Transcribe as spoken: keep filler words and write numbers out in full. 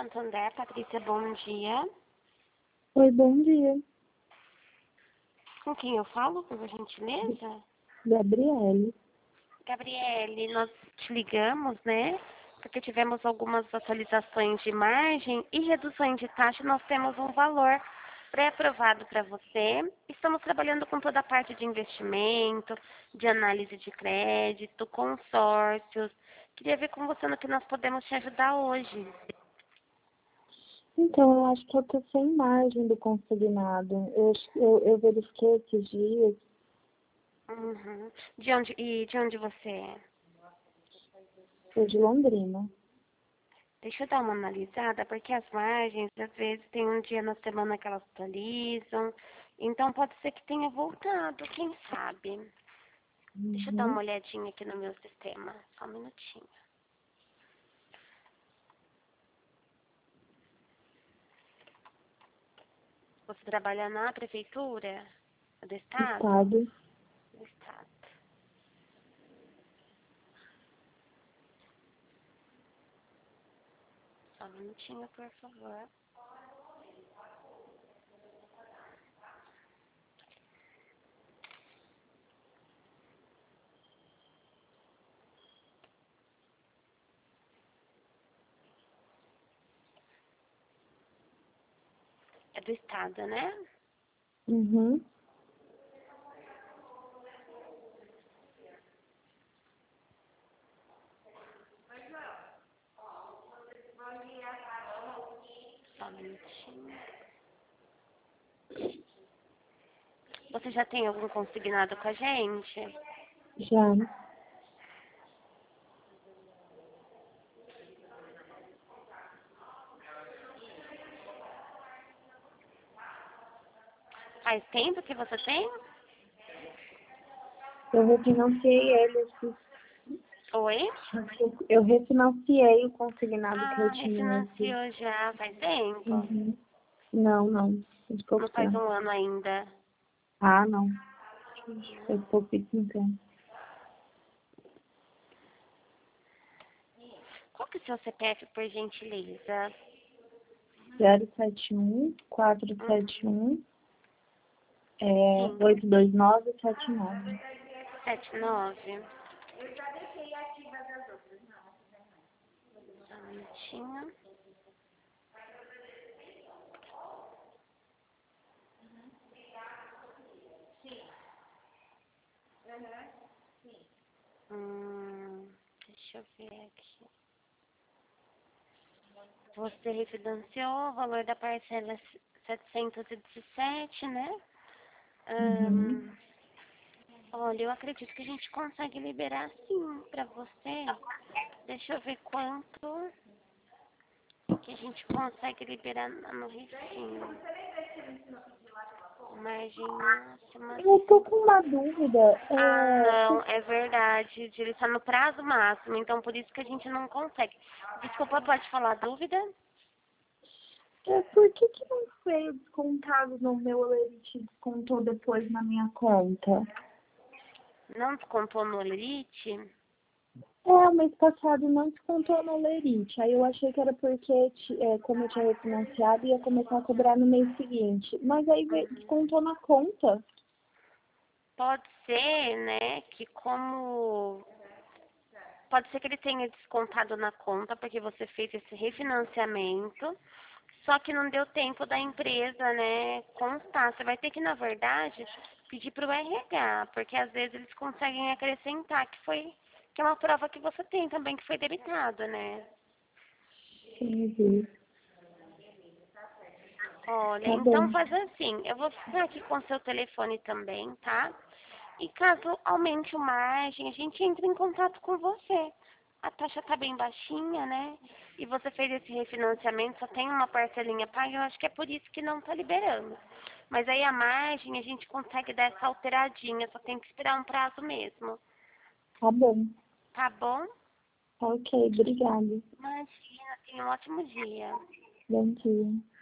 Santander, Patrícia, bom dia. Oi, bom dia. Com quem eu falo, por gentileza? Gabriele. Gabriele, nós te ligamos, né? Porque tivemos algumas atualizações de margem e reduções de taxa. Nós temos um valor pré-aprovado para você. Estamos trabalhando com toda a parte de investimento, de análise de crédito, consórcios. Queria ver com você no que nós podemos te ajudar hoje. Então, eu acho que eu tô sem margem do consignado. Eu, eu, eu verifiquei esses dias. Uhum. De onde, e de onde você é? Sou de Londrina. Deixa eu dar uma analisada, porque as margens, às vezes, tem um dia na semana que elas atualizam. Então, pode ser que tenha voltado, quem sabe? Deixa eu dar uma Uhum. olhadinha aqui no meu sistema. Só um minutinho. Você trabalha na prefeitura do estado? Estado. Do estado. Só um minutinho, por favor. É do estado, né? Uhum. Só um minutinho. Você já tem algum consignado com a gente? Já. Faz tempo que você tem? Eu refinanciei ele. Esses... Oi? Eu refinanciei o consignado que eu Ah, tinha aqui. refinanciou já faz tempo? Uhum. Não, não. Faz pouco Não faz tempo. um ano ainda. Ah, não. Faz pouquíssimo tempo. Qual que é o seu C P F, por gentileza? zero sete um, quatro Uhum. sete um, é, Sim, oito dois nove sete nove. sete nove. Só um minutinho. Hum, deixa eu ver aqui. Você refinanciou, o valor da parcela é setecentos e dezessete, né? Uhum. Hum, olha, eu acredito que a gente consegue liberar sim pra você. Deixa eu ver quanto que a gente consegue liberar no Rifinho. Margem máxima. Eu tô com uma dúvida. Ah, É, não, por, é verdade. Ele está no prazo máximo, então por isso que a gente não consegue. Desculpa, pode falar a dúvida? é, por que que não foi descontado no meu Olerite, descontou depois na minha conta? Não descontou no Elite? É, o mês passado não descontou no Olerite. Aí eu achei que era porque, ti- é, como eu tinha refinanciado, ia começar a cobrar no mês seguinte. Mas aí veio- Uhum. descontou na conta. Pode ser, né, que como... Pode ser que ele tenha descontado na conta, porque você fez esse refinanciamento, só que não deu tempo da empresa, né, constar. Você vai ter que, na verdade, pedir para o R H, porque às vezes eles conseguem acrescentar que foi, que é uma prova que você tem também, que foi debitado, né? Entendi. Olha, Tá então bom. faz assim, eu vou ficar aqui com seu telefone também, tá? E caso aumente o margem, a gente entra em contato com você. A taxa tá bem baixinha, né? E você fez esse refinanciamento, só tem uma parcelinha paga, eu acho que é por isso que não tá liberando. Mas aí a margem a gente consegue dar essa alteradinha, só tem que esperar um prazo mesmo. Tá bom. Tá bom? Tá ok, obrigada. Imagina, tenha um ótimo dia. Bom dia.